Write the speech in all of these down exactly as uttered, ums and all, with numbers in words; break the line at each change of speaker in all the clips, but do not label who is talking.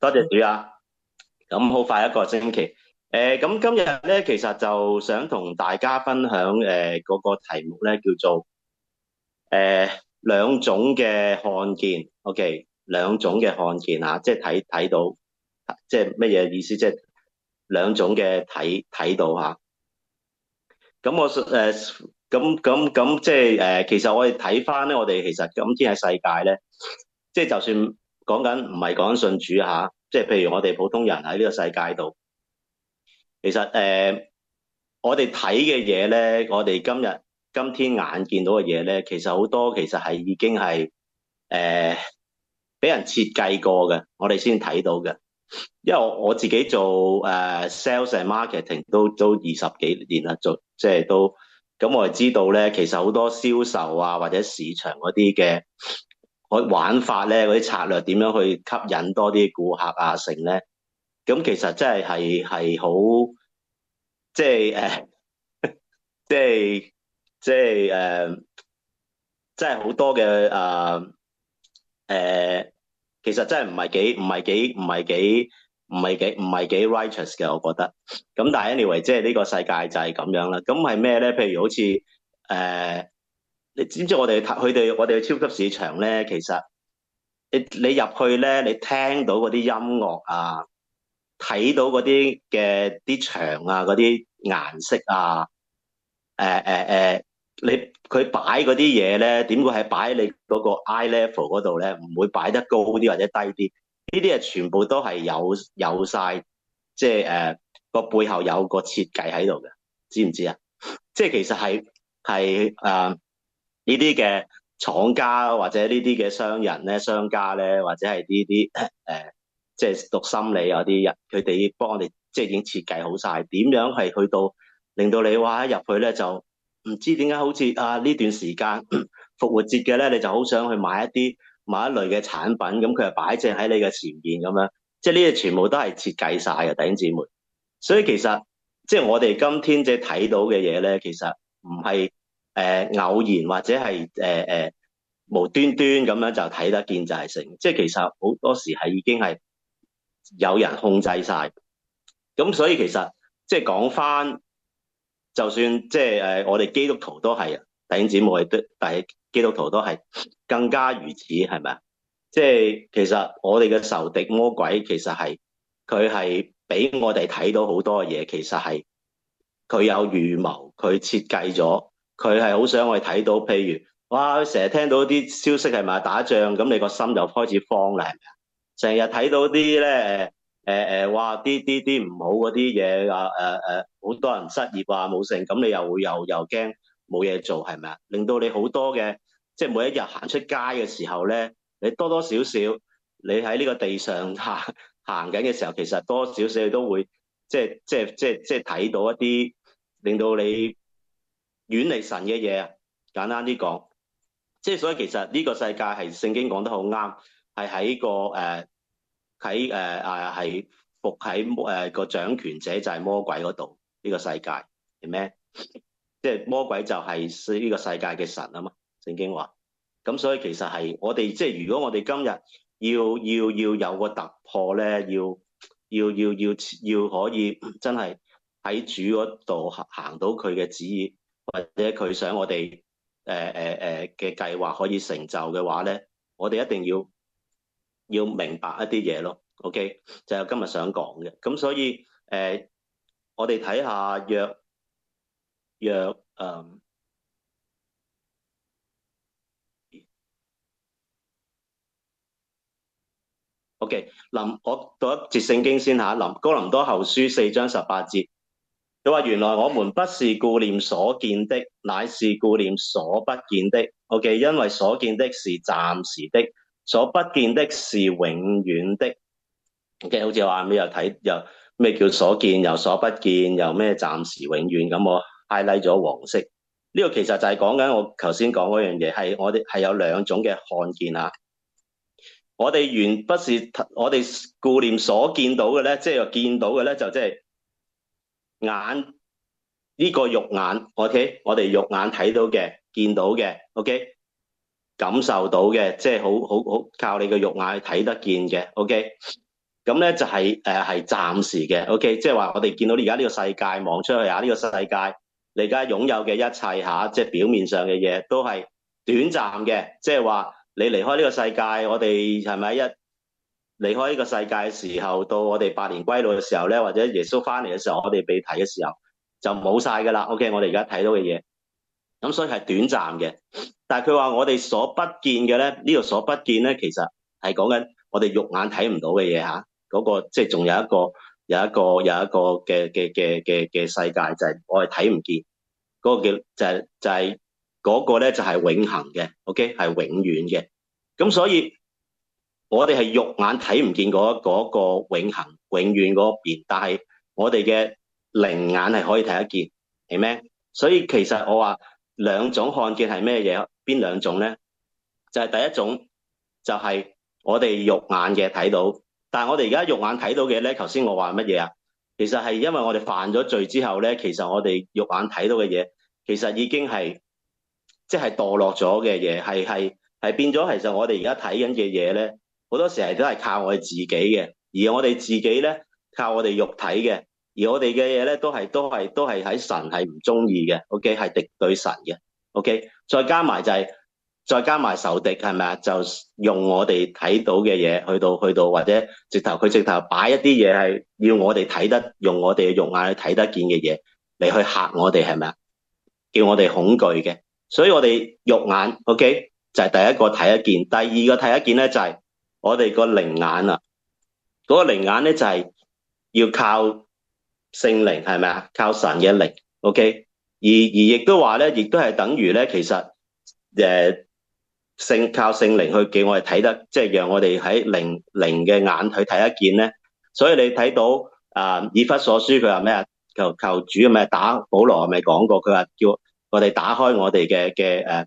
多謝主啊！咁好快一個星期，誒，咁今日咧，其實就想同大家分享誒嗰個題目咧，叫做誒兩種嘅看見，OK，兩種嘅看見啊，即係睇睇到，即係乜嘢意思？即係兩種嘅睇睇到吓。咁我誒咁咁咁即係誒，其實我哋睇翻咧，我哋其實今天喺世界咧，即係就算講緊唔係講緊信主吓，即係譬如我哋普通人喺呢個世界度。其實誒、呃，我哋睇嘅嘢咧，我哋今日今天眼見到嘅嘢咧，其實好多其實係已經係誒俾人設計過嘅，我哋先睇到嘅。因為我我自己做誒、呃、sales and marketing 都都二十幾年啦，做即係都咁我哋知道咧，其實好多銷售啊或者市場嗰啲嘅玩法咧，嗰啲策略點樣去吸引多啲顧客啊成咧，咁其實真係係係好。即係誒，即係即係誒，即係好多嘅誒誒，其實真係唔係幾唔係幾唔係幾唔係幾唔係幾 righteous 嘅，我覺得。咁但係 anyway，即係呢個世界就係咁樣啦。咁係咩咧？譬如好似誒、呃，你知唔知我哋佢哋我哋去超級市場咧，其實你你入去咧，你聽到嗰啲音樂啊，睇到嗰啲嘅啲牆啊，嗰啲顏色啊。誒誒誒，你佢擺嗰啲嘢咧，點會係擺喺你嗰個 eye level 嗰度咧？唔會擺得高啲或者低啲？呢啲係全部都係有有晒，即係誒個背後有個設計喺度嘅，知唔知啊？即係其實係係誒呢啲嘅廠家或者呢啲嘅商人咧、商家咧，或者係呢啲誒即係讀心理嗰啲人，佢哋幫我哋即係已經設計好晒，點樣係去到。令到你話一入去咧就唔知點解好似啊呢段時間復活節嘅咧，你就好想去買一啲某一類嘅產品，咁佢係擺正喺你嘅前面咁樣，即係呢啲全部都係設計晒嘅，弟兄姊妹。所以其實即係我哋今天即係睇到嘅嘢咧，其實唔係誒偶然或者係誒誒無端端咁樣就睇得見就係成，即係其實好多時係已經係有人控制晒。咁所以其實即係講翻。就算即係誒，我哋基督徒都係弟兄姊妹都，但係基督徒都係更加如此，係咪啊？即係其實我哋嘅仇敵魔鬼，其實係佢係俾我哋睇到好多嘅嘢，其實係佢有預謀，佢設計咗，佢係好想我哋睇到，譬如哇，成日聽到啲消息係咪打仗，咁你個心就開始慌啦，係咪啊？成日睇到啲咧。誒誒，哇！啲啲啲唔好嗰啲嘢啊，誒誒，好多人失業啊，冇剩，咁你又會又又驚冇嘢做，係咪啊？令到你好多嘅，即係每一日行出街嘅時候咧，你多多少少，你喺呢個地上行行緊嘅時候，其實多多少少你都會，即係即係即係即係睇到一啲令到你遠離神嘅嘢啊。簡單啲講，即係所以其實呢個世界係聖經講得好啱，係喺個誒。呃喺誒誒係服喺誒個掌權者就係魔鬼嗰度，呢個世界係咩？即係魔鬼就係呢個世界嘅神啊嘛，聖經話。咁所以其實係我哋即係如果我哋今日要要要有個突破咧，要要要要要可以真係喺主嗰度行行到佢嘅旨意，或者佢想我哋誒誒誒嘅計劃可以成就嘅話咧，我哋一定要。要明白一啲嘢咯，OK，就係今日想講嘅。咁所以誒、呃，我哋睇下約約誒，OK，林我讀一節聖經先嚇，林哥林多後書四章十八節，佢話原來我們不是顧念所見的，乃是顧念所不見的，OK，因為所見的是暫時的，所不見的是永遠的。OK，好似話咩又睇又咩叫所見又所不見又咩暫時永遠咁，我 highlight 咗黃色。呢個其實就係講緊我頭先講嗰樣嘢，係我哋係有兩種嘅看見啊。我哋原不是我哋顧念所見到嘅咧，即係見到嘅咧就即係眼呢個肉眼，OK，我哋肉眼睇到嘅、見到嘅，OK，感受到嘅，即係好好好靠你嘅肉眼去睇得見嘅，OK。 咁咧就係誒係暫時嘅，OK，即係話我哋見到而家呢個世界望出去啊，呢、這個世界你而家擁有嘅一切嚇，即係表面上嘅嘢都係短暫嘅，即係話你離開呢個世界，我哋係咪一離開呢個世界嘅時候，到我哋百年歸老嘅時候咧，或者耶穌翻嚟嘅時候，我哋被提嘅時候就冇晒噶啦，OK，我哋而家睇到嘅嘢，咁所以係短暫嘅。但係佢話我哋所不見嘅咧，呢、這個所不見咧，其實係講緊我哋肉眼睇唔到嘅嘢嚇。嗰個即係仲有一個有一個有一個嘅嘅嘅嘅嘅世界，就係我哋睇唔見嗰個叫就係就係嗰個咧就係永恆嘅，OK 係永遠嘅。咁所以我哋係肉眼睇唔見嗰嗰個永恆永遠嗰邊，但係我哋嘅靈眼係可以睇得見，係咩？所以其實我話兩種看見係咩嘢？邊兩種咧？就係第一種就係我哋肉眼嘅睇到。但係我哋而家肉眼睇到嘅咧，頭先我話乜嘢啊？其實係因為我哋犯咗罪之後咧，其實我哋肉眼睇到嘅嘢，其實已經係即係墮落咗嘅嘢，係係係變咗。其實我哋而家睇緊嘅嘢咧，好多時係都係靠我哋自己嘅，而我哋自己咧靠我哋肉體嘅，而我哋嘅嘢咧都係都係都係喺神係唔中意嘅，OK 係敵對神嘅，OK 再加埋就係、是。再加埋仇敵係咪啊？就用我哋睇到嘅嘢去到去到，或者直頭佢直頭擺一啲嘢係要我哋睇得，用我哋嘅肉眼去睇得見嘅嘢嚟去嚇我哋係咪啊？叫我哋恐懼嘅。所以我哋肉眼 OK 就係第一個睇得見，第二個睇得見咧就係我哋個靈眼啊。嗰個靈眼咧就係要靠聖靈係咪啊？靠神嘅靈 OK。而而亦都話咧，亦都係等於咧，其實誒。聖靠聖靈去叫我哋睇得，即係讓我哋喺靈靈嘅眼去睇得見咧。所以你睇到啊，以弗所書佢話咩啊？求求主咪打保羅係咪講過？佢話叫我哋打開我哋嘅嘅誒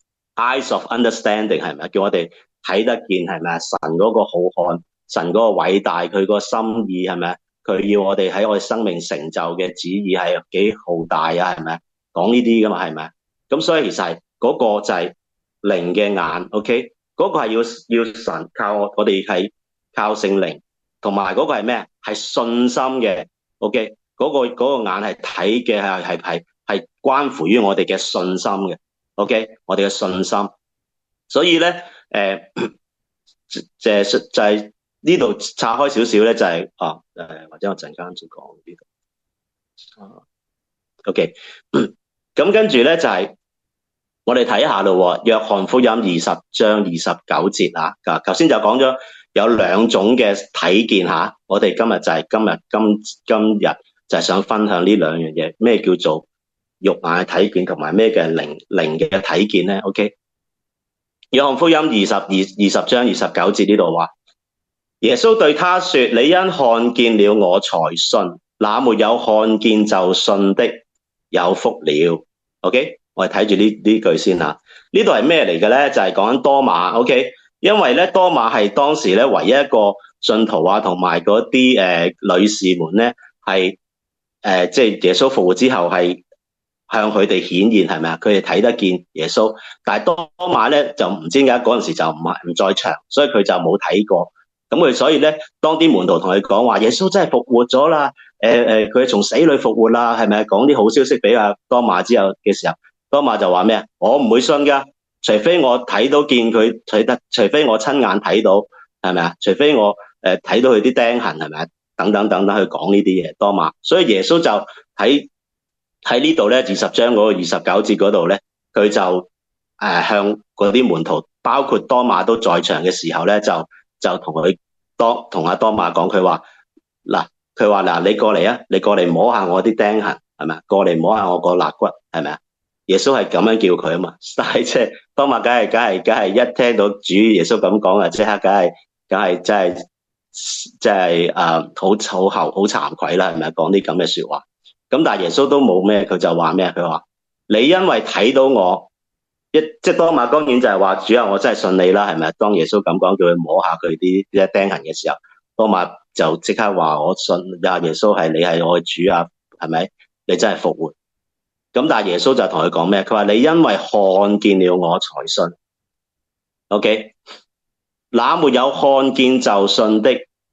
eyes of understanding 係咪啊？叫我哋睇得見係咪啊？神嗰個浩瀚，神嗰個偉大，佢個心意係咪啊？佢要我哋喺我哋生命成就嘅旨意係幾浩大啊？係咪啊？講呢啲噶嘛係咪啊？咁所以其實係嗰個就係靈嘅眼 ，OK，嗰個係要要神靠我，我哋係靠聖靈，同埋嗰個係咩？係信心嘅 ，OK，嗰個嗰個眼係睇嘅係係係係關乎於我哋嘅信心嘅 ，OK，我哋嘅信心。所以咧，誒，就係就係呢度拆開少少咧，就係啊，誒，或者我陣間再講呢度，啊，OK，咁跟住咧就係。我哋睇下咯，約翰福音二十章二十九節啊，頭先就講咗有兩種嘅睇見吓，我哋今日就係今日今今日就係想分享呢兩樣嘢，咩叫做肉眼嘅睇見，同埋咩嘅靈靈嘅睇見咧 ？OK， 約翰福音二十二二十章二十九節呢度話，耶穌對他說：你因看見了我才信，那沒有看見就信的有福了。OK。我哋睇住呢呢句先吓，呢度係咩嚟嘅咧？就係講緊多馬 ，OK，因為咧多馬係當時咧唯一一個信徒啊，同埋嗰啲誒女士們咧係誒即係耶穌復活之後係向佢哋顯現係咪啊？佢哋睇得見耶穌，但係多馬咧就唔知點解嗰陣時就唔係唔在場，所以佢就冇睇過。咁佢所以咧，當啲門徒同佢講話耶穌真係復活咗啦，誒誒佢係從死裏復活啦，係咪講啲好消息俾阿多馬之後嘅時候？多馬就話咩啊？我唔會信噶，除非我睇到見佢取得，除非我親眼睇到，係咪啊？除非我誒睇、呃、到佢啲釘痕，係咪啊？等等等等去講呢啲嘢。多馬，所以耶穌就喺喺呢度咧，二十章嗰個二十九節嗰度咧，佢就誒、呃、向嗰啲門徒，包括多馬都在場嘅時候咧，就就同佢多同阿多馬講，佢話嗱，佢話嗱，你過嚟啊，你過嚟摸下我啲釘痕，係咪啊？過嚟摸下我個肋骨，係咪啊？耶穌係咁樣叫佢啊嘛，但係即係多馬，梗係梗係梗係一聽到主耶穌咁講啊，即刻梗係梗係真係即係誒，好好後好慚愧啦，係咪講啲咁嘅說話？咁但係耶穌都冇咩，佢就話咩？佢話你因為睇到我一即係多馬，當然就係話主啊，我真係信你啦，係咪？當耶穌咁講，叫佢摸下佢啲啲釘痕嘅時候，多馬就即刻話我信啊，耶穌係你係我嘅主啊，係咪？你真係復活。咁但係耶穌就同佢講咩？佢話你因為看見了我才信 ，OK？那沒有看見就信的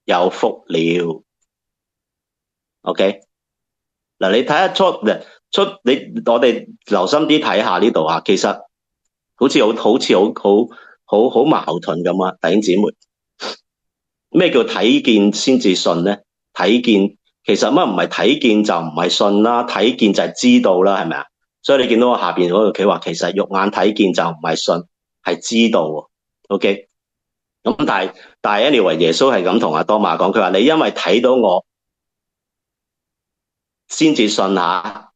有福了。OK，嗱，你睇下出出你我哋留心啲睇下呢度啊，其實好似好好似好好好好矛盾咁啊，弟兄姊妹。咩叫睇見先至信咧？睇見其實乜唔係睇見就唔係信啦，睇見就係知道啦，係咪啊？所以你見到我下邊嗰度佢話，其實肉眼睇見就唔係信，係知道喎。OK，咁但係但係 anyway，耶穌係咁同阿多馬講，佢話你因為睇到我先至信下，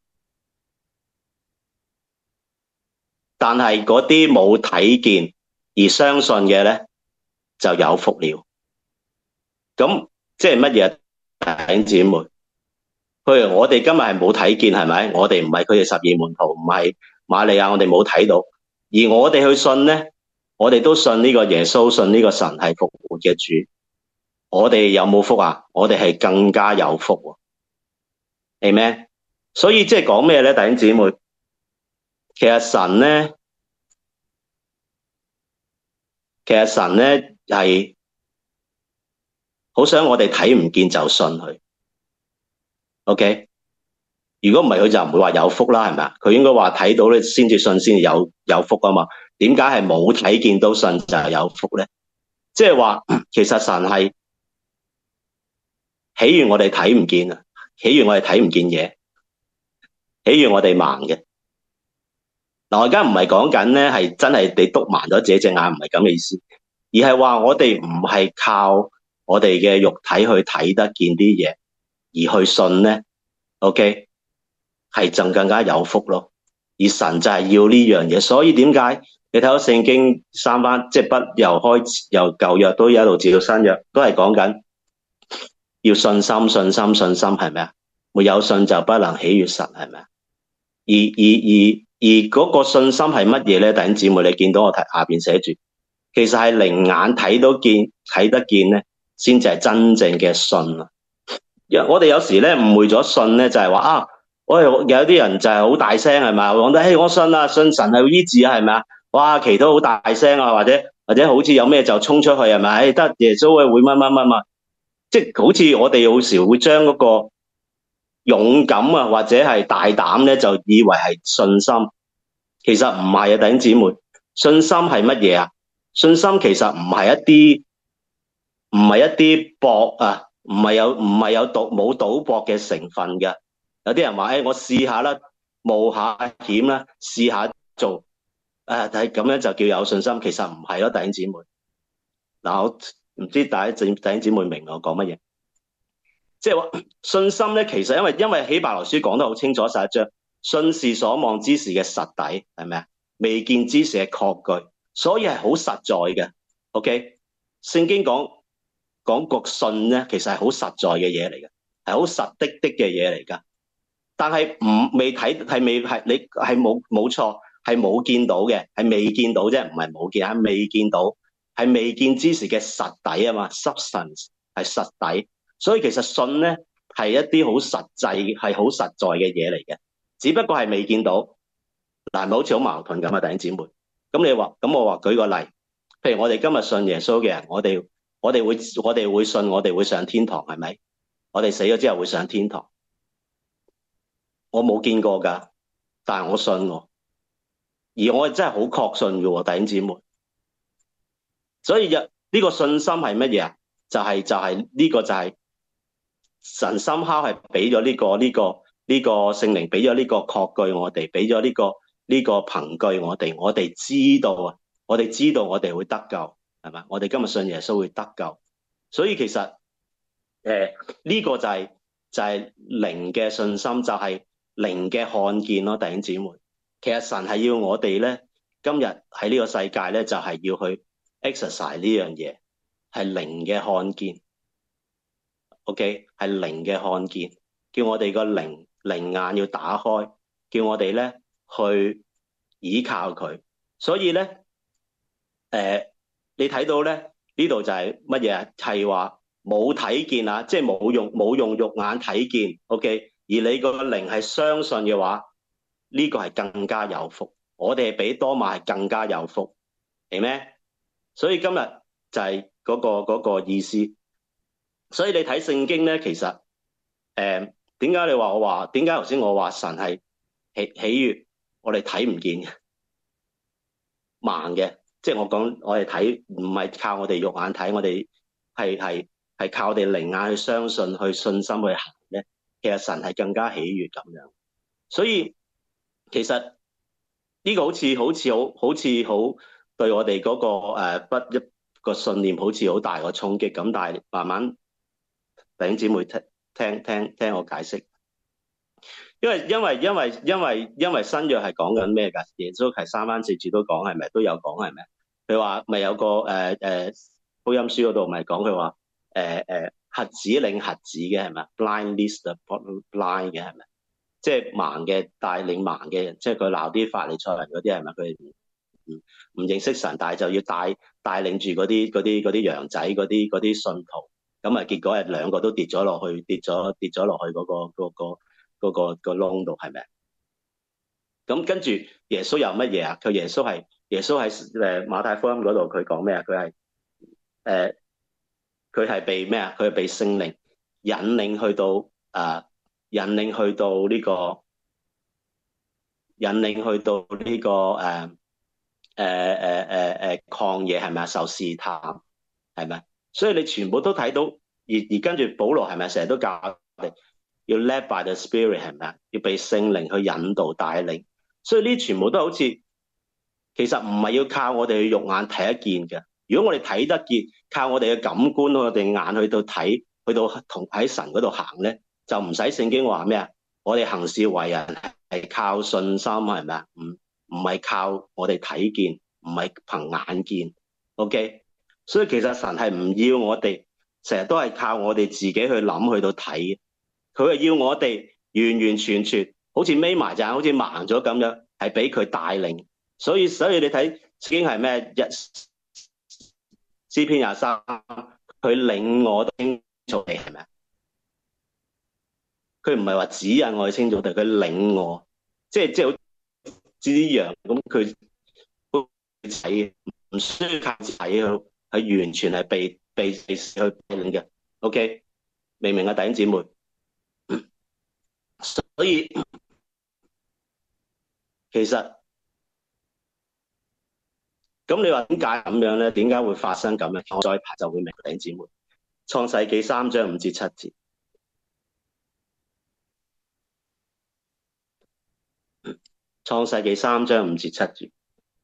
但係嗰啲冇睇見而相信嘅咧就有福了。咁即係乜嘢？弟兄姊妹，譬如我哋今日係冇睇見，係咪？我哋唔係佢哋十二門徒，唔係瑪利亞，我哋冇睇到。而我哋去信咧，我哋都信呢個耶穌，信呢個神係復活嘅主。我哋有冇福啊？我哋係更加有福喎。Amen。所以即係講咩咧，弟兄姊妹？其實神咧，其實神咧係好想我哋睇唔見就信佢。OK。如果唔係，佢就唔會話有福啦，係咪啊？佢應該話睇到咧先至信，先至有有福啊嘛。點解係冇睇見都信就係有福咧？即係話，其實神係喜悅我哋睇唔見啊，喜悅我哋睇唔見嘢，喜悅我哋盲嘅。嗱，我而家唔係講緊咧，係真係你篤盲咗自己隻眼，唔係咁嘅意思，而係話我哋唔係靠我哋嘅肉體去睇得見啲嘢，而去信咧。OK。係就更加有福咯，而神就係要呢樣嘢，所以點解你睇到聖經三番，即係不由開始由舊約都一路至到新約，都係講緊要信心、信心、信心，係咪啊？沒有信就不能喜悅神，係咪啊？而而而而嗰個信心係乜嘢咧？弟兄姊妹，你見到我睇下邊寫住，其實係靈眼睇到見、睇得見咧，先至係真正嘅信啊！因為我哋有時咧誤會咗信咧，就係話啊。我有啲人就係好大聲，係咪啊？講得，誒，我信啊，信神係會醫治啊，係咪啊？哇，祈禱好大聲啊，或者或者好似有咩就衝出去，係咪？誒，得耶穌會乜乜乜乜，即係好似我哋有時會將嗰個勇敢啊，或者係大膽咧，就以為係信心。其實唔係啊，弟兄姊妹，信心係乜嘢啊？信心其實唔係一啲唔係一啲博啊，唔係有唔係有賭冇賭博嘅成分嘅。有啲人話，誒、哎，我試下啦，冒下險啦，試下做，誒，睇咁樣就叫有信心。其實唔係咯，弟兄姊妹。嗱，我唔知大家弟兄姊妹明我講乜嘢？即係話信心咧，其實因為因為希伯來書講得好清楚，十一章，信是所望之事嘅實底，係咪啊？未見之事嘅確據，所以係好實在嘅。OK，聖經講講個信咧，其實係好實在嘅嘢嚟嘅，係好實的的嘅嘢嚟噶。但係唔未睇係未係你係冇冇錯係冇見到嘅，係未見到啫，唔係冇見，係未見到，係未見之時嘅實底啊嘛 ，substance 係實底，所以其實信咧係一啲好實際係好實在嘅嘢嚟嘅，只不過係未見到，嗱，咪好似好矛盾咁啊，弟兄姊妹。咁你話咁我話舉個例，譬如我哋今日信耶穌嘅人，我哋我哋會我哋會信我哋會上天堂，係咪？我哋死咗之後會上天堂。我冇見過㗎，但係我信我，而我係真係好確信嘅，弟兄姊妹。所以呢個信心係乜嘢啊？就係就係呢個就係神深刻係俾咗呢個呢個呢個聖靈俾咗呢個確據我哋，俾咗呢個呢個憑據我哋，我哋知道啊，我哋知道我哋會得救，係咪？我哋今日信耶穌會得救，所以其實誒呢個就係就係靈嘅信心，就係。靈嘅看見咯，弟兄姊妹。其實神係要我哋咧，今日喺呢個世界咧，就係要去 exercise 呢樣嘢，係靈嘅看見。OK， 係靈嘅看見，叫我哋個靈靈眼要打開，叫我哋咧去倚靠佢。所以咧，誒、呃，你睇到咧呢度就係乜嘢啊？係話冇睇見啊，即係冇用冇用肉眼睇見。OK。而你個靈係相信嘅話，呢、這個係更加有福。我哋係比多馬係更加有福，係咩？所以今日就係嗰、那個那個意思。 所以你睇聖經咧，其實誒點解你話我話點解頭先我話神係喜喜悅，我哋睇唔見嘅盲嘅，即係我講我哋睇唔係靠我哋肉眼睇，我哋係係係靠我哋靈眼去相信，去信心去行咧。其實神係更加喜悅咁樣，所以其實呢個好似好似好好似好對我哋嗰、個誒、呃、不一個信念好似好大個衝擊咁，但係慢慢弟兄姊妹聽聽聽聽我解釋。因為因為因為因為因為新約係講緊咩㗎？耶穌係三番四次都講係咪都有講係咪？佢話咪有個誒誒、呃呃、福音書嗰度咪講佢話誒誒瞎子領瞎子嘅係咪？Blind leads the blind 嘅係咪？即係盲嘅帶領盲嘅人，即係佢鬧啲法利賽人嗰啲係咪？佢唔唔唔認識神，但係就要帶帶領住嗰啲嗰啲嗰啲羊仔嗰啲嗰啲信徒，咁啊結果係兩個都跌咗落去，跌咗跌咗落去嗰、嗰個嗰、嗰個。嗰、那個、那個窿度係咪？咁跟住耶穌有乜嘢啊？佢耶穌係耶穌喺誒馬太福音嗰度，佢講咩啊？佢係誒佢係被咩啊？佢係被聖靈引領去到誒、呃、引領去到呢、這個引領去到呢、這個誒誒誒誒誒曠野係咪啊？受試探係咪？所以你全部都睇到，而而跟住保羅係咪成日都教我哋？要 led by the spirit 係咪啊？要被聖靈去引導帶領，所以呢全部都好似其實唔係要靠我哋肉眼睇得見嘅。如果我哋睇得見，靠我哋嘅感官，我哋眼去到睇，去到同喺神嗰度行咧，就唔使聖經話咩啊？我哋行事為人係靠信心係咪啊？唔唔係靠我哋睇見，唔係憑眼見。OK， 所以其實神係唔要我哋成日都係靠我哋自己去諗去到睇。佢係要我哋完完全全好似眯埋隻眼，好似盲咗咁樣，係俾佢帶領。所以所以你睇聖經係咩？一詩篇廿三，佢領我到青草地係咪啊？佢唔係話指引我去青草地，佢領我，即係即係好似啲羊咁，佢睇唔需要靠睇，佢係完全係被被被去帶領嘅。OK， 明唔明啊，弟兄姊妹？所以其實咁你話點解咁樣咧？點解會發生咁樣？我再排就會明，弟兄姊妹。創世紀三章五至七節。創世紀三章五至七節。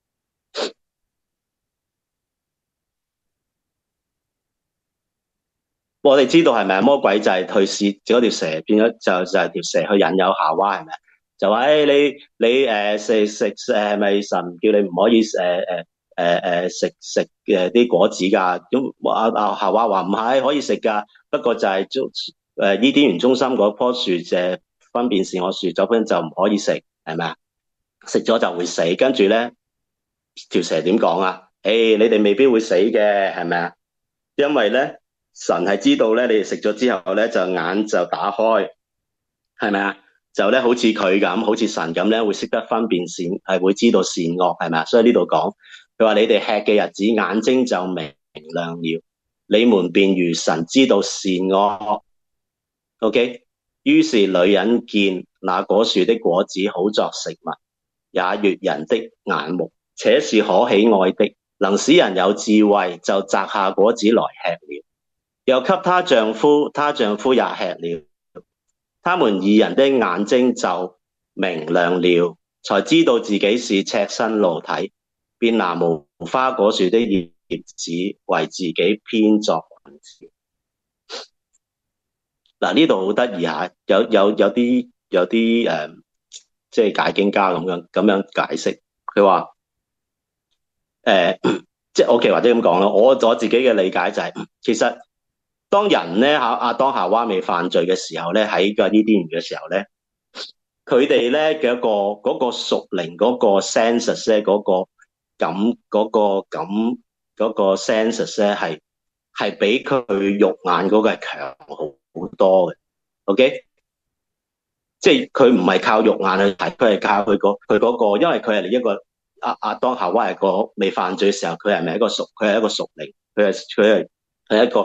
我哋知道係咪魔鬼就係去試嗰條蛇，變咗就就係條蛇去引誘夏娃係咪？就話誒、哎、你你誒食食誒咪神叫你唔可以誒誒誒誒食食誒啲果子㗎？咁阿阿夏娃話唔係可以食㗎，不過就係中誒伊甸園中心嗰棵樹就分辨善惡樹，就本就唔可以食係咪啊？食咗就會死。跟住咧條蛇點講啊？誒、hey, 你哋未必會死嘅係咪啊？因為咧。神係知道咧，你哋食咗之後咧，就眼就打開，係咪啊？就咧好似佢咁，好似神咁咧，會識得分辨善，係會知道善惡，係咪啊？所以呢度講，佢話你哋吃嘅日子，眼睛就明亮了，你們便如神知道善惡。OK， 於是女人見那果樹的果子好作食物，也悅人的眼目，且是可喜愛的，能使人有智慧，就摘下果子來吃了。又給她丈夫，她丈夫也吃了。他們二人的眼睛就明亮了，才知道自己是赤身露體，便拿無花果樹的葉子為自己編作裙子。嗱，呢度好得意嚇，有有有啲有啲誒，即係解經家咁樣咁樣解釋。佢話誒，即係 OK，或者咁講咯。我我自己嘅理解就係、是、其實。當人咧嚇亞當夏娃未犯罪嘅時候咧，喺個伊甸園嘅時候咧，佢哋咧嘅一個嗰個屬靈嗰個 senses 咧，嗰個感嗰個感嗰個 senses 咧係係比佢肉眼嗰個係強好好多嘅。OK，即係佢唔係靠肉眼去睇，佢係靠佢個佢嗰個，因為佢係一個亞亞當夏娃係個未犯罪嘅時候，佢係咪一個屬佢係一個屬靈，佢係佢係係一個。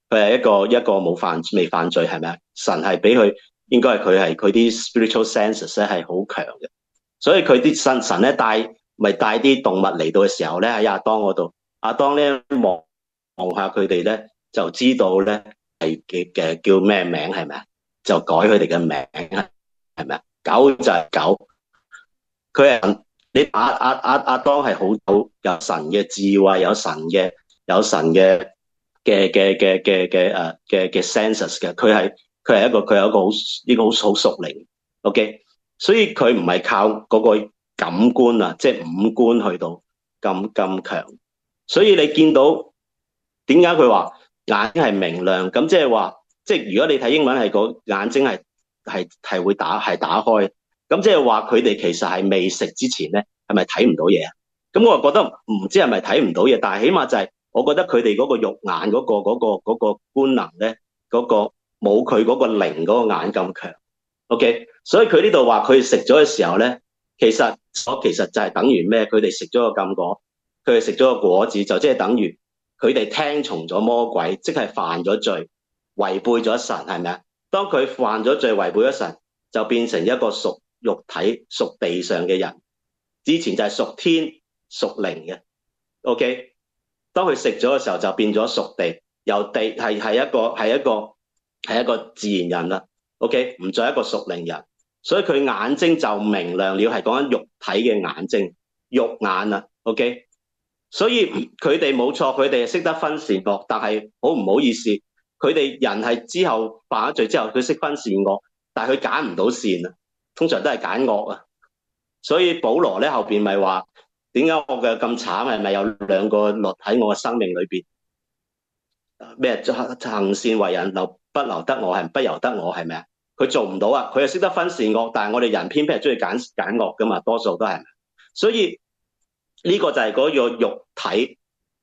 佢係一個一個冇犯未犯罪係咪啊？神係俾佢應該係佢係佢啲 spiritual senses 咧係好強嘅，所以佢啲神神咧帶咪帶啲動物嚟到嘅時候咧喺亞當嗰度，亞當咧望望下佢哋咧就知道咧係嘅嘅叫咩名係咪啊？就改佢哋嘅名係咪啊？狗就係狗，佢係你亞亞亞亞當係好有有神嘅智慧，有神嘅有神嘅嘅嘅嘅嘅嘅誒嘅嘅 senses 嘅，佢係佢係一個佢有一個好呢個好好屬靈 ，OK，所以佢唔係靠嗰個感官啊，即係五官去到咁咁強，所以你見到點解佢話眼睛係明亮？咁即係話，即係如果你睇英文係個眼睛係係係會打係打開，咁即係話佢哋其實係未食之前咧，係咪睇唔到嘢啊？咁我覺得唔知係咪睇唔到嘢，但係起碼就係我覺得佢哋嗰個肉眼嗰個嗰個嗰個官能咧，嗰個冇佢嗰個靈嗰個眼咁強。OK，所以佢呢度話佢食咗嘅時候咧，其實我其實就係等於咩？佢哋食咗個禁果，佢哋食咗個果子，就即係等於佢哋聽從咗魔鬼，即係犯咗罪，違背咗神，係咪啊？當佢犯咗罪，違背咗神，就變成一個屬肉體、屬地上嘅人。之前就係屬天、屬靈嘅。OK，當佢食咗嘅時候，就變咗屬地，由地係係一個係一個係一個自然人啦。OK，唔再一個屬靈人，所以佢眼睛就明亮了，係講緊肉體嘅眼睛、肉眼啊。OK，所以佢哋冇錯，佢哋係識得分善惡，但係好唔好意思，佢哋人係之後犯咗罪之後，佢識分善惡，但係佢揀唔到善啊，通常都係揀惡啊。所以保羅咧後邊咪話，點解我嘅咁慘？係咪有兩個律喺我嘅生命裏邊？咩行善為人留不留得我，係不由得我，係咪啊？佢做唔到啊！佢又識得分善惡，但係我哋人偏偏係中意揀揀惡噶嘛，多數都係。所以呢個就係嗰個肉體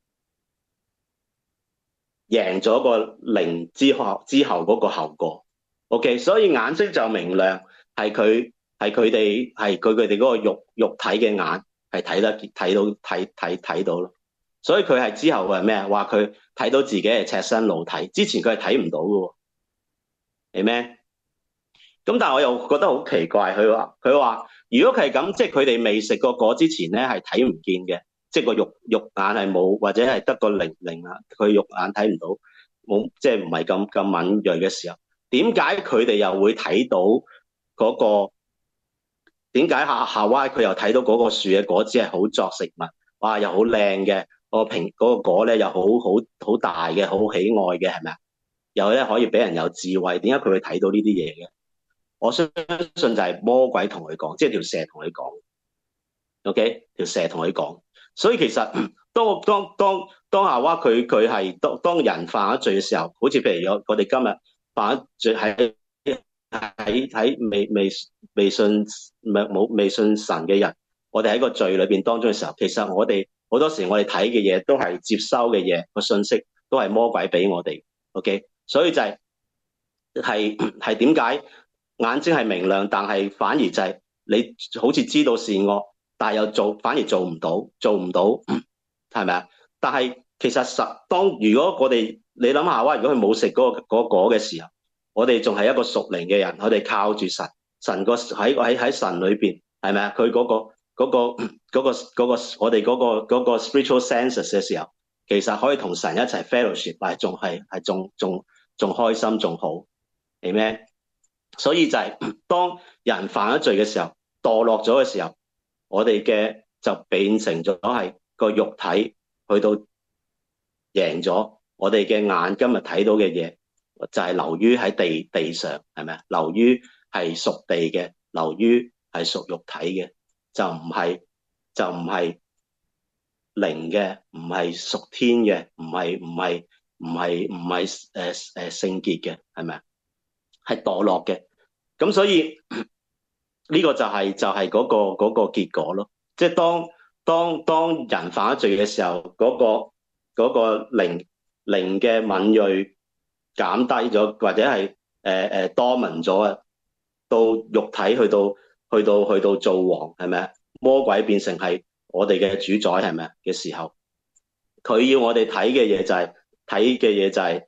贏咗個靈之後之後嗰個後果。OK，所以眼睛就明亮，係佢係佢哋係佢佢哋嗰個肉肉體嘅眼係睇得睇到睇睇睇到咯。所以佢係之後係咩啊？話佢睇到自己係赤身露體，之前佢係睇唔到嘅，係咩？咁但係我又覺得好奇怪，佢話佢話如果係咁，即係佢哋未食過果之前咧係睇唔見嘅，即係個肉肉眼係冇，或者係得個靈靈啊，佢肉眼睇唔到，冇即係唔係咁咁敏銳嘅時候，點解佢哋又會睇到嗰個？點解夏夏娃佢又睇到嗰個樹嘅果子係好作食物，哇又好靚嘅？個蘋嗰個果咧又好好好大嘅，好喜愛嘅，係咪啊？又咧可以俾人有智慧，點解佢會睇到呢啲嘢嘅？我相信就係魔鬼同佢講，即係條蛇同佢講。OK，條蛇同佢講。所以其實當當當當夏娃佢佢係當當人犯咗罪嘅時候，好似譬如有我哋今日犯咗罪喺喺喺未未未信冇未信神嘅人，我哋喺個罪裏邊當中嘅時候，其實我哋。好多時我哋睇嘅嘢都係接收嘅嘢，個信息都係魔鬼俾我哋。OK，所以就係係係點解眼睛係明亮，但係反而就係你好似知道善惡，但係又做反而做唔到，做唔到係咪啊？但係其實實當如果我哋你諗下哇，如果佢冇食嗰個嗰果嘅時候，我哋仲係一個屬靈嘅人，我哋靠住神，神個喺喺喺神裏邊係咪啊？佢嗰個。嗰、那個嗰、那個嗰、那個我哋嗰、那個嗰、那個 spiritual senses 嘅時候，其實可以同神一齊 fellowship，但係仲係係仲仲仲開心仲好，係咩？所以就係、是、當人犯咗罪嘅時候，墮落咗嘅時候，我哋嘅就變成咗係個肉體去到贏咗，我哋嘅眼今日睇到嘅嘢就係流於喺地地上，係咪啊？流於係屬地嘅，流於係屬肉體嘅。就唔係就唔係靈嘅，唔係屬天嘅，唔係唔係唔係唔係誒誒聖潔嘅，係咪啊？係墮落嘅。咁所以呢個就係就係嗰個嗰個結果咯。即係當當當人犯咗罪嘅時候，嗰個嗰個靈靈嘅敏銳減低咗，或者係誒誒多聞咗啊，到肉體去到。去到去到做王，係咪啊？魔鬼變成係我哋嘅主宰，係咪啊嘅時候，佢要我哋睇嘅嘢就係睇嘅嘢就係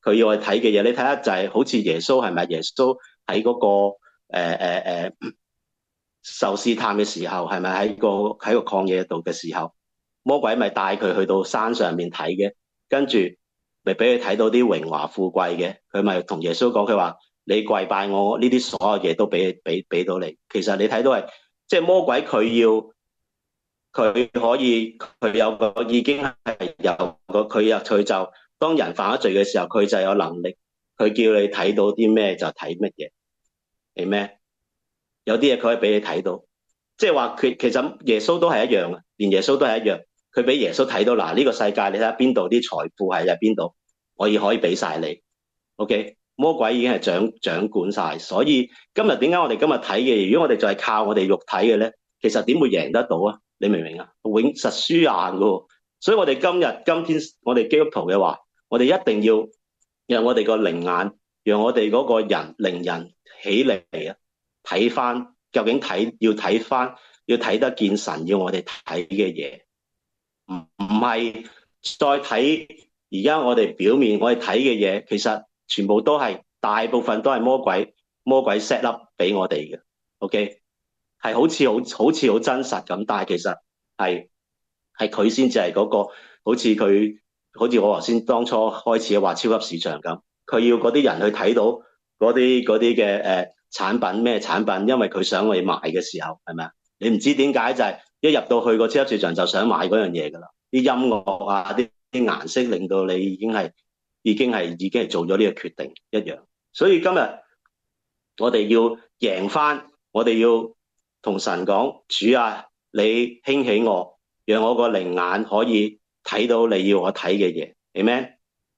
佢要我哋睇嘅嘢。你睇下就係好似耶穌係咪？耶穌喺嗰個誒誒誒受試探嘅時候，係咪喺個喺個曠野度嘅時候，魔鬼咪帶佢去到山上面睇嘅，跟住咪俾佢睇到啲榮華富貴嘅，佢咪同耶穌講，佢話你跪拜我，呢啲所有嘢都俾俾俾到你。其實你睇到係即係魔鬼佢要佢可以佢有個已經係有個佢有佢就當人犯咗罪嘅時候，佢就有能力，佢叫你睇到啲咩就睇乜嘢，係咩？有啲嘢佢可以俾你睇到，即係話佢其實耶穌都係一樣嘅，連耶穌都係一樣，佢俾耶穌睇到嗱，呢個世界你睇下邊度啲財富係喺邊度，我亦可以俾晒你。OK，魔鬼已經係掌掌管晒，所以今日點解我哋今日睇嘅，如果我哋就係靠我哋肉體嘅咧，其實點會贏得到啊？你明唔明啊？永實輸硬噶，所以我哋今日今天我哋基督徒嘅話，我哋一定要讓我哋個靈眼，讓我哋嗰個人靈人起嚟啊！睇翻究竟睇要睇翻要睇得見神要我哋睇嘅嘢，唔唔係再睇而家我哋表面我哋睇嘅嘢，其實全部都係大部分都係魔鬼魔鬼 set up 俾我哋嘅。OK， 係好似好好似好真實咁，但係其實係係佢先至係嗰個，好似佢好似我頭先當初開始話超級市場咁，佢要嗰啲人去睇到嗰啲嗰啲嘅誒產品咩產品，因為佢想去買嘅時候，係咪啊？你唔知點解就係一入到去個超級市場就想買嗰樣嘢㗎啦。啲音樂啊，啲啲顏色令到你已經係已經係已經係做咗呢個決定一樣。所以今日我哋要贏返，我哋要同神講：主啊，你興起我，讓我個靈眼可以睇到你要我睇嘅嘢。Amen。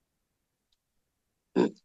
嗯。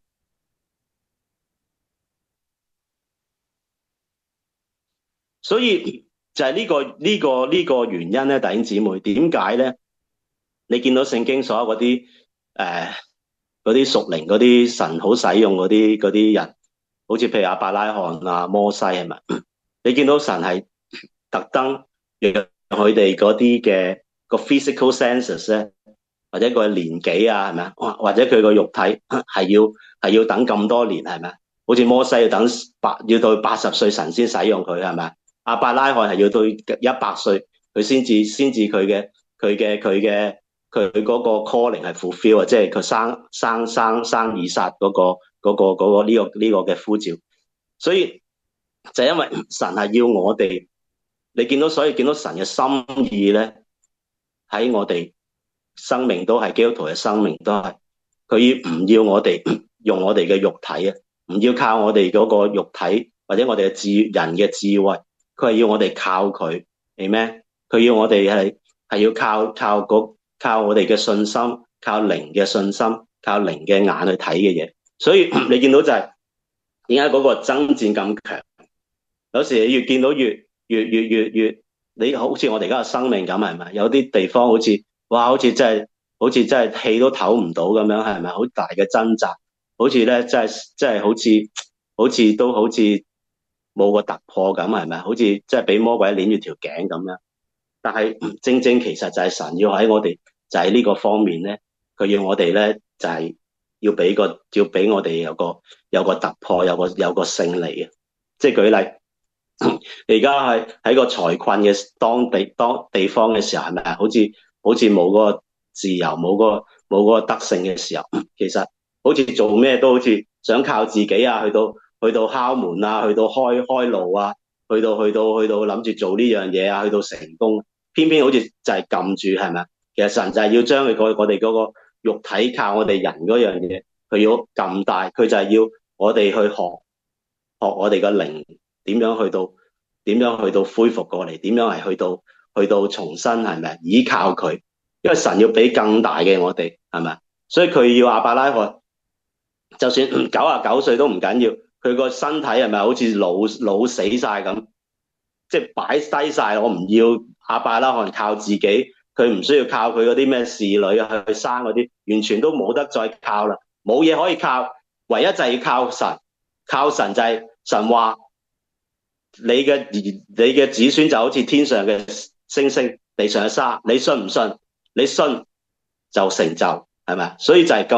所以就係呢個呢個呢個原因咧，弟兄姊妹，點解咧？你見到聖經所有嗰啲誒嗰啲屬靈嗰啲神好使用嗰啲嗰啲人，好似譬如亞伯拉罕啊、摩西係咪？你見到神係特登讓佢哋嗰啲嘅個 physical senses 咧，或者個年紀啊係咪啊？或者佢個肉體係要係要等咁多年係咪啊？好似摩西要等八要到八十歲神先使用佢係咪啊？亞伯拉罕係要到一百歲，佢先至先至佢嘅佢嘅佢嘅佢嗰個 calling 係 fulfill 啊，即係佢生生生生以撒嗰個嗰個嗰個呢個呢個嘅呼召。所以就因為神係要我哋，你見到所以見到神嘅心意咧，喺我哋生命都係基督徒嘅生命都係，佢要唔要我哋用我哋嘅肉體啊？唔要靠我哋嗰個肉體或者我哋嘅智人嘅智慧。佢係要我哋靠佢，係咩？佢要我哋係係要靠靠個靠我哋嘅信心，靠靈嘅信心，靠靈嘅眼去睇嘅嘢。所以你見到就係點解嗰個爭戰咁強？有時你越見到越越越越越，你好似我哋而家嘅生命咁係咪？有啲地方好似哇，好似真係好似真係氣都唞唔到咁樣，係咪？好大嘅掙扎，好似咧真係真係好似好似都好似。冇個突破咁係咪？好似即係俾魔鬼捏住條頸咁樣。但係正正其實就係神要喺我哋就喺呢個方面咧，佢要我哋咧就係、是、要俾個要俾我哋有個有個突破，有個有個勝利啊！即係舉例，你而家係喺個財困嘅當地當地方嘅時候，係咪好似好似冇嗰個自由，冇嗰個冇嗰個得勝嘅時候，其實好似做咩都好似想靠自己啊，去到。去到敲門啊，去到開開路啊，去到去到去到諗住做呢樣嘢啊，去到成功，偏偏好似就係撳住係咪？其實神就係要將佢個我哋嗰個肉體靠我哋人嗰樣嘢，佢要撳大，佢就係要我哋去學學我哋個靈點樣去到點樣去到恢復過嚟，點樣係去到去到重新係咪？依靠佢，因為神要俾更大嘅我哋係咪？所以佢要亞伯拉罕，就算九十九歲都唔緊要。佢個身體係咪好似老老死晒咁？即係擺低晒，我唔要亞伯拉罕靠自己，佢唔需要靠佢嗰啲咩侍女啊去生嗰啲，完全都冇得再靠啦，冇嘢可以靠，唯一就係要靠神，靠神就係神話你嘅你嘅子孫就好似天上嘅星星，地上嘅沙，你信唔信？你信就成就，係咪？所以就係咁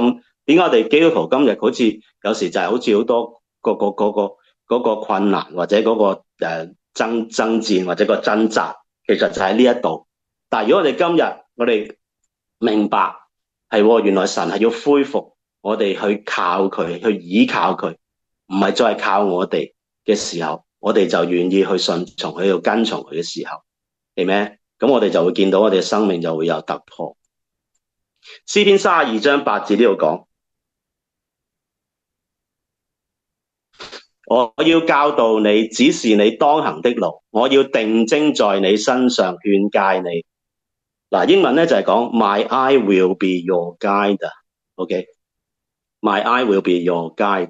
點解我哋基督徒今日好似有時就係好似好多個個個個嗰個困難或者嗰個誒爭爭戰或者個掙扎，其實就喺呢一度。但係如果我哋今日我哋明白係原來神係要恢復我哋去靠佢，去依靠佢，唔係再係靠我哋嘅時候，我哋就願意去順從去到跟從佢嘅時候，係咩？咁我哋就會見到我哋嘅生命就會有突破。詩篇三十二章八節呢度講，我要教導你，指示你當行的路，我要定睛在你身上，勸誡你。嗱，英文咧就係講 My eye will be your guide，OK，My eye will be your guide。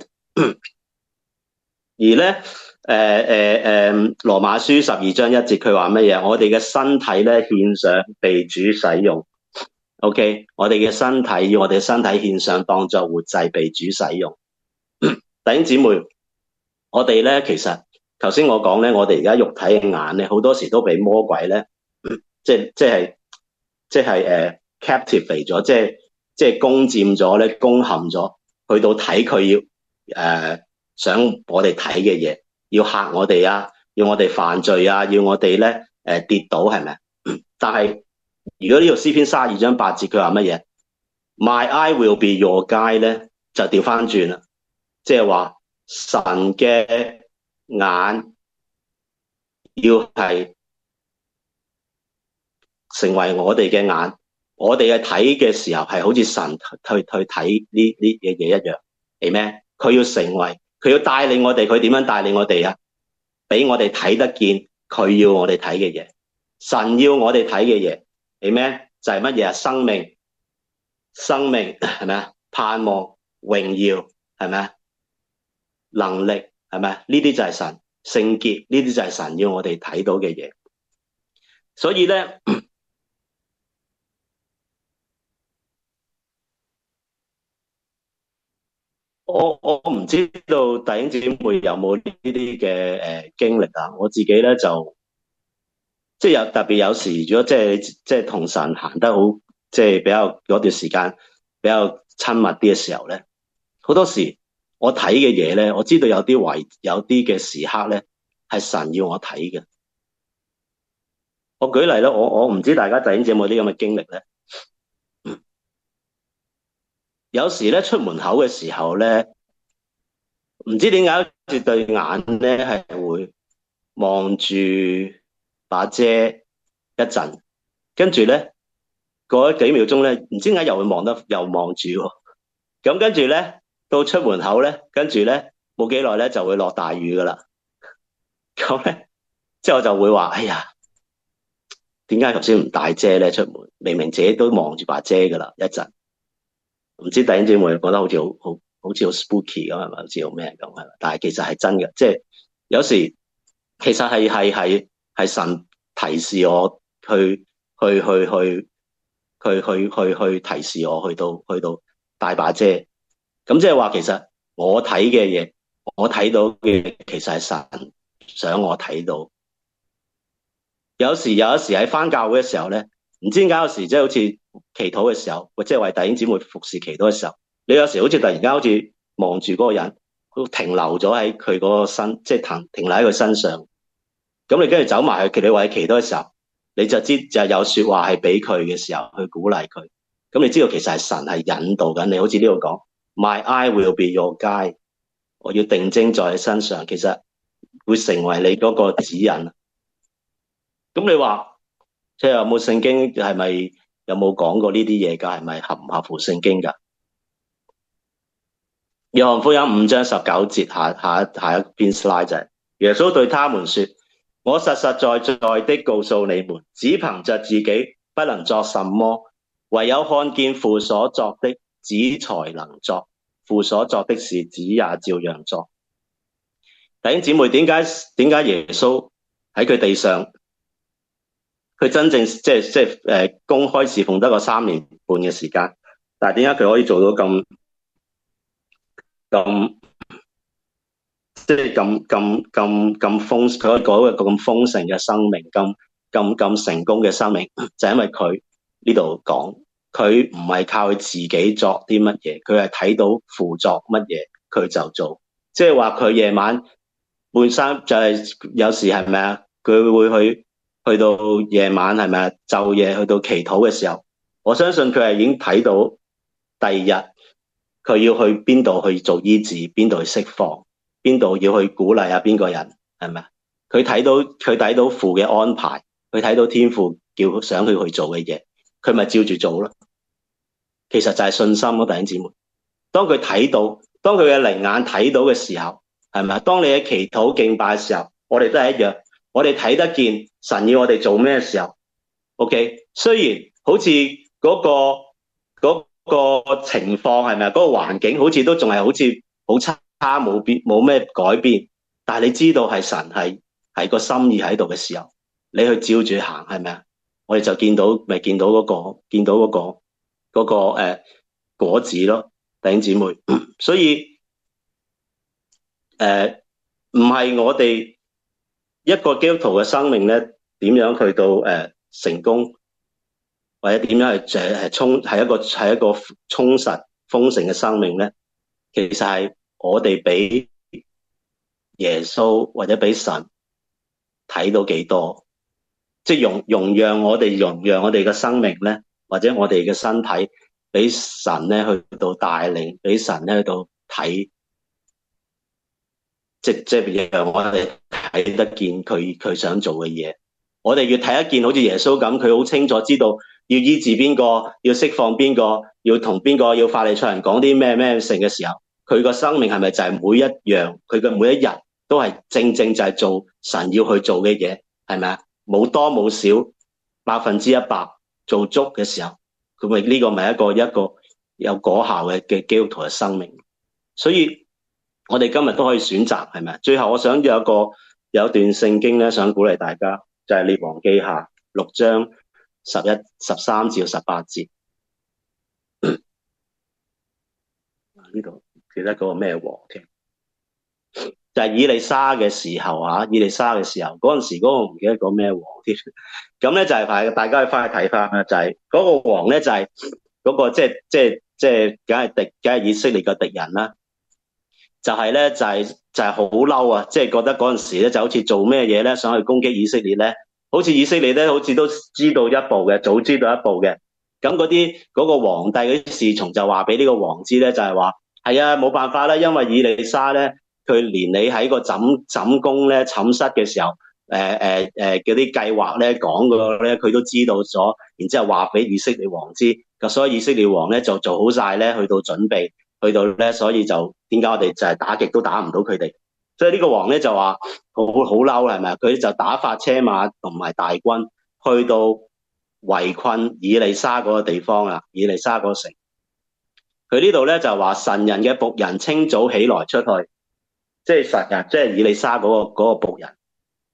而咧，誒誒誒，羅馬書十二章一節佢話乜嘢？我哋嘅身體咧獻上被主使用，OK，我哋嘅身體要我哋嘅身體獻上當作活祭被主使用。弟兄姊妹，我哋咧其實頭先我講咧，我哋而家肉體嘅眼咧，好多時都俾魔鬼咧，即係即係即係誒 captivate 咗，即係即係攻佔咗咧，攻陷咗，去到睇佢要誒。呃想我哋睇嘅嘢，要嚇我哋啊，要我哋犯罪啊，要我哋咧誒跌倒，係咪？但係如果呢個詩篇三十二章八節佢話乜嘢 ？My eye will be your guide 咧，就調翻轉啦，即係話神嘅眼要係成為我哋嘅眼，我哋嘅睇嘅時候係好似神去去睇呢呢嘅嘢一樣，係咩？佢要成為。佢要帶領我哋，佢點樣帶領我哋啊？俾我哋睇得見佢要我哋睇嘅嘢，神要我哋睇嘅嘢係咩？就係乜嘢啊？生命、生命係咪啊？盼望、榮耀係咪啊？能力係咪啊？呢啲就係神聖潔，呢啲就係神要我哋睇到嘅嘢。所以咧。我我唔知道弟兄姊妹有冇呢啲嘅誒經歷啊？我自己咧就即係有特別有時，如果即係即係同神行得好，即係比較嗰段時間比較親密啲嘅時候咧，好多時我睇嘅嘢咧，我知道有啲位有啲嘅時刻咧係神要我睇嘅。我舉例咧，我我唔知大家弟兄姊妹有冇啲咁嘅經歷咧。有時咧出門口嘅時候咧，唔知點解住對眼咧係會望住把遮一陣，跟住咧過咗幾秒鐘咧，唔知點解又會望得又望住喎。咁跟住咧到出門口咧，跟住咧冇幾耐咧就會落大雨噶啦。咁咧之後就會話：哎呀，點解頭先唔帶遮咧出門？明明自己都望住把遮噶啦，一陣。唔知弟兄姊妹覺得好似好好好似好 spooky 咁係咪？好似好咩咁係咪？但係其實係真嘅，即係有時其實係係係係神提示我去去去去去去去去提示我去到去到帶把遮。咁即係話其實我睇嘅嘢，我睇到嘅其實係神想我睇到。有時有一時喺返教會嘅時候咧，唔知點解有時即係好似祈禱嘅時候，或者係為弟兄姊妹服侍祈禱嘅時候，你有時好似突然間好似望住嗰個人，停留咗喺佢嗰個身，即係停停留喺佢身上。咁你跟住走埋去，你為祈禱嘅時候，你就知就有說話係俾佢嘅時候去鼓勵佢。咁你知道其實係神係引導緊你，好似呢度講 My eye will be your guide， 我要定睛在你身上，其實會成為你嗰個指引。咁你話即係有冇聖經係咪有冇講過呢啲嘢㗎？係咪合唔合乎聖經㗎？約翰福音五章十九節，下下下一篇 slide 就係耶穌對他們說：我實實在在的告訴你們，只憑着自己不能作什麼，唯有看見父所作的，子才能作。父所作的事，子也照樣作。弟兄姊妹，點解點解耶穌喺佢地上？佢真正即係即係誒公開侍奉得個三年半嘅時間，但係點解佢可以做到咁咁即係咁咁咁咁豐？佢可以過一個咁豐盛嘅生命，咁咁咁成功嘅生命，就係因為佢呢度講佢唔係靠佢自己作啲乜嘢，佢係睇到父作乜嘢佢就做。即係話佢夜晚半山就係、是、有時係咪啊？佢會去去到夜晚係咪啊？晝夜去到祈禱嘅時候，我相信佢係已經睇到第二日佢要去邊度去做醫治，邊度去釋放，邊度要去鼓勵下邊個人係咪啊？佢睇到佢睇到父嘅安排，佢睇到天父叫想佢去做嘅嘢，佢咪照住做咯。其實就係信心咯，弟兄姊妹。當佢睇到，當佢嘅靈眼睇到嘅時候，係咪啊？當你喺祈禱敬拜嘅時候，我哋都係一樣。我哋睇得見神要我哋做咩時候 ？OK，雖然好似嗰個嗰個情況係咪啊？嗰個環境好似都仲係好似好差，冇變冇咩改變，但係你知道係神係係個心意喺度嘅時候，你去照住行係咪啊？我哋就見到咪見到嗰個見到嗰個嗰個誒果子咯。弟兄姊妹，所以誒唔係我哋一個基督徒嘅生命咧，點樣去到誒、呃、成功，或者點樣去誒係充係一個係一個充實豐盛嘅生命咧？其實係我哋俾耶穌或者俾神睇到幾多，即係容容讓我哋容讓我哋嘅生命咧，或者我哋嘅身體。俾神咧去到帶領，俾神咧去到睇，即即係讓我哋睇得見佢佢想做嘅嘢。我哋要睇得見，好似耶穌咁，佢好清楚知道要醫治邊個，要釋放邊個，要同邊個，要法利賽人講啲咩咩性嘅時候，佢個生命係咪就係每一樣，佢嘅每一日都係正正就係做神要去做嘅嘢，係咪啊？冇多冇少，百分之一百做足嘅時候。咁咪呢個咪一個一個有果效嘅嘅基督徒嘅生命，所以我哋今日都可以選擇，係咪？最後我想有一個有一段聖經咧，想鼓勵大家，就係、是、列王記下六章十一十三至十八節。呢度記得嗰個咩王添？就係、是、以利沙嘅時候啊，以利沙嘅時候嗰陣時嗰個唔記得個咩王添。咁咧就係大家去翻去睇翻啦，就係、是、嗰個王咧就係、是、嗰、那個即係即係即係梗係敵梗係以色列嘅敵人啦。就係、是、咧就係、是、就係好嬲啊！即、就、係、是、覺得嗰陣時咧就好似做咩嘢咧，想去攻擊以色列咧，好似以色列咧好似都知道一步嘅，早知道一步嘅。咁嗰啲嗰個皇帝嗰啲侍從就話俾呢個王知咧，就係話係啊，冇辦法啦，因為以利沙咧。佢連你喺個枕枕宮咧寢室嘅時候，誒誒誒嗰啲計劃咧講嘅咧，佢都知道咗，然之後話俾以色列王知，咁所以以色列王咧就做好晒咧，去到準備，去到咧，所以就點解我哋就係打極都打唔到佢哋？所以呢個王咧就話好好嬲係咪啊？佢就打發車馬同埋大軍去到圍困以利沙嗰個地方啦，以利沙嗰個城。佢呢度咧就話神人嘅僕人清早起來出去。即係神人，即係以利沙嗰、那個嗰、那個僕人，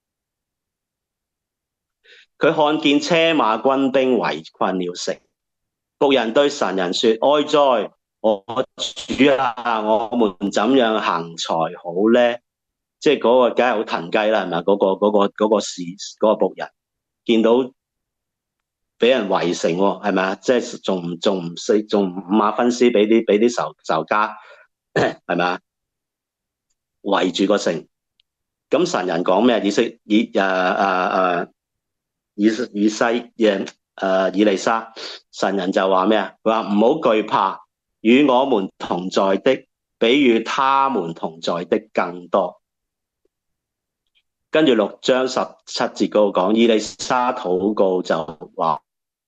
佢看見車馬軍兵圍困了城，僕人對神人說：哀哉，我主啊，我們怎樣行才好咧？即係嗰個梗係好騰雞啦，係咪？嗰、那個嗰、那個嗰、那個事嗰、那個僕人見到俾人圍城，係咪啊？即係仲唔仲唔四仲五馬分屍俾啲俾啲仇仇家，係咪啊？圍住個城，咁神人講咩？以色以誒誒誒以以西誒誒以利沙，神人就話咩啊？佢話唔好懼怕，與我們同在的，比與他們同在的更多。跟住六章十七節嗰度講，以利沙禱告就話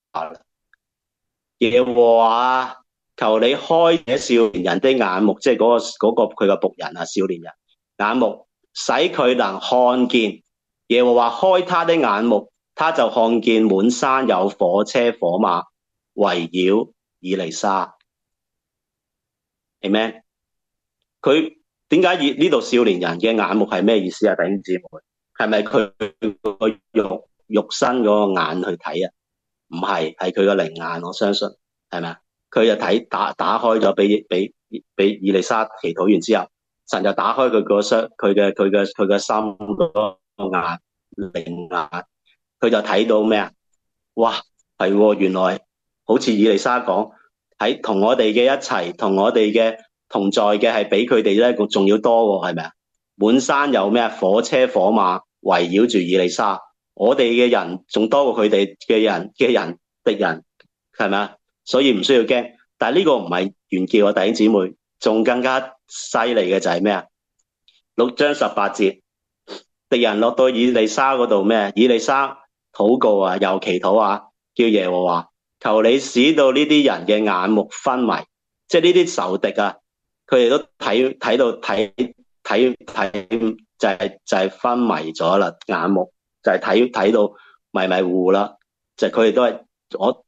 耶和華，求你開這少年人的眼目，即係嗰個嗰個佢個僕人啊，少年人。眼目使佢能看見，耶和華開他的眼目，他就看見滿山有火車火馬圍繞以利沙。Amen。佢點解以呢度少年人嘅眼目係咩意思啊？弟兄姊妹，係咪佢個肉肉身嗰個眼去睇啊？唔係，係佢個靈眼，我相信係咪啊？佢就睇打打開咗，俾俾俾以利沙祈禱完之後。神就打開佢個雙，佢嘅佢嘅佢嘅心嗰個眼靈眼，佢就睇到咩啊？哇，係原來好似以利沙講，喺同我哋嘅一齊，同我哋嘅同在嘅係比佢哋咧仲要多喎，係咪啊？滿山有咩火車火馬圍繞住以利沙，我哋嘅人仲多過佢哋嘅人嘅人敵人，係咪啊？所以唔需要驚。但係呢個唔係炫耀啊，弟兄姊妹，仲更加犀利嘅就係咩啊？六章十八節，敵人落到以利沙嗰度咩？以利沙禱告啊，又祈禱啊，叫耶和華求你使到呢啲人嘅眼目昏迷，即係呢啲仇敵啊，佢哋都睇睇到睇睇睇就係、是、就係、是、昏迷咗啦，眼目就係睇睇到迷迷糊啦，就佢、是、哋都係我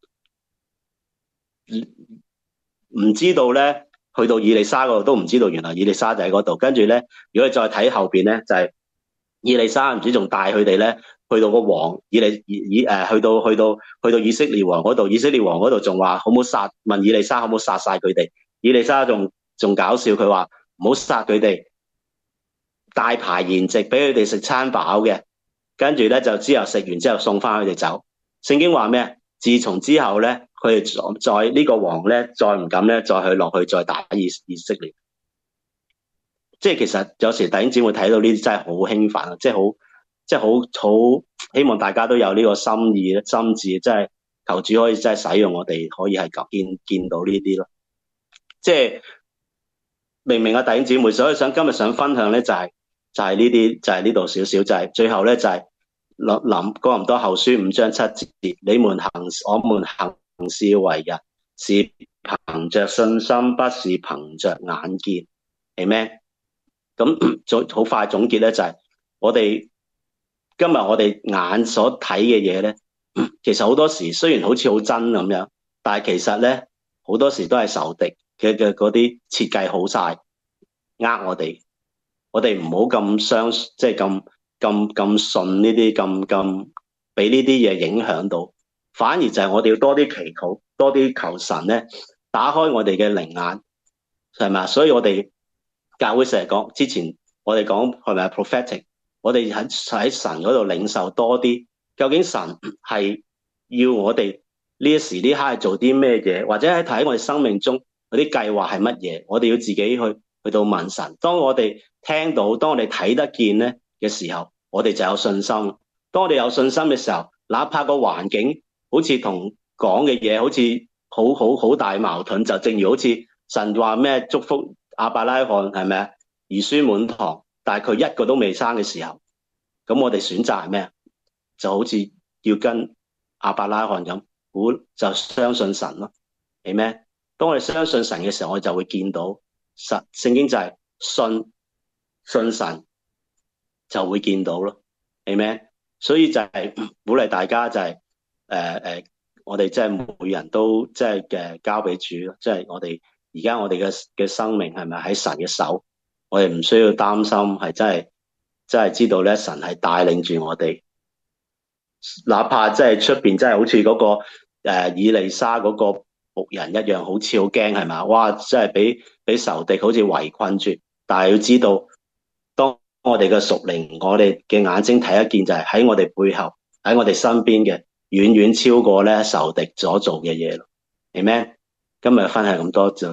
唔知道咧，去到以利沙嗰度都唔知道，原來以利沙就喺嗰度。跟住咧，如果你再睇後邊咧，就係、是、以利沙唔知仲帶佢哋咧去到個王以利以以誒去到去到去到以色列王嗰度，以色列王嗰度仲話好唔好殺？問以利沙好唔好殺晒佢哋？以利沙仲仲搞笑，佢話唔好殺佢哋，大排筵席俾佢哋食餐飽嘅。跟住咧就之後食完之後送翻佢哋走。聖經話咩？自從之後咧，佢哋再呢個王咧，再唔敢咧，再去落去再打以以色列。即係其實有時弟兄姊妹睇到呢啲真係好興奮啊！即係好，即係好好希望大家都有呢個心意咧、心志，即係求主可以真係使用我哋，可以係見見到呢啲咯。即係明明啊，弟兄姊妹，所以想今日想分享咧，就係、是、就係呢啲，就係呢度少少，就係、是、最後咧就係、是。林哥林多後書五章七節，你們行我們行事為人，是憑着信心，不是憑着眼見，係咩？咁總好快總結咧，就係、是、我哋今日我哋眼所睇嘅嘢咧，其實好多時雖然好似好真咁樣，但係其實咧好多時都係仇敵嘅嘅嗰啲設計好晒，呃我哋，我哋唔好咁相，即係咁。咁咁信呢啲咁咁俾呢啲嘢影響到，反而就係我哋要多啲祈禱，多啲求神咧打開我哋嘅靈眼，係咪啊？所以我哋教會成日講，之前我哋講係咪 prophetic， 我哋喺喺神嗰度領受多啲，究竟神係要我哋呢一時呢刻係做啲咩嘢，或者喺睇我哋生命中嗰啲計劃係乜嘢，我哋要自己去去到問神。當我哋聽到，當我哋睇得見咧嘅時候，我哋就有信心。當我哋有信心嘅時候，哪怕個環境好似同講嘅嘢好似好好好大矛盾，就正如好似神話咩祝福亞伯拉罕係咪啊？兒孫滿堂，但係佢一個都未生嘅時候，咁我哋選擇係咩？就好似要跟亞伯拉罕咁，估就相信神咯，係咩？當我哋相信神嘅時候，我哋就會見到神。聖經就係信信神。就會見到咯，係咩？所以就係鼓勵大家就係誒誒，我哋即係每人都即係嘅交俾主咯，即係我哋而家我哋嘅嘅生命係咪喺神嘅手？我哋唔需要擔心，係真係真係知道咧，神係帶領住我哋，哪怕即係出邊真係好似嗰個誒以利沙嗰個僕人一樣，好似好驚係嘛？哇！真係俾俾仇敵好似圍困住，但係要知道當。我哋嘅屬靈，我哋嘅眼睛睇得見，就係喺我哋背後，喺我哋身邊嘅，遠遠超過咧仇敵所做嘅嘢咯。Amen。今日分享咁多就。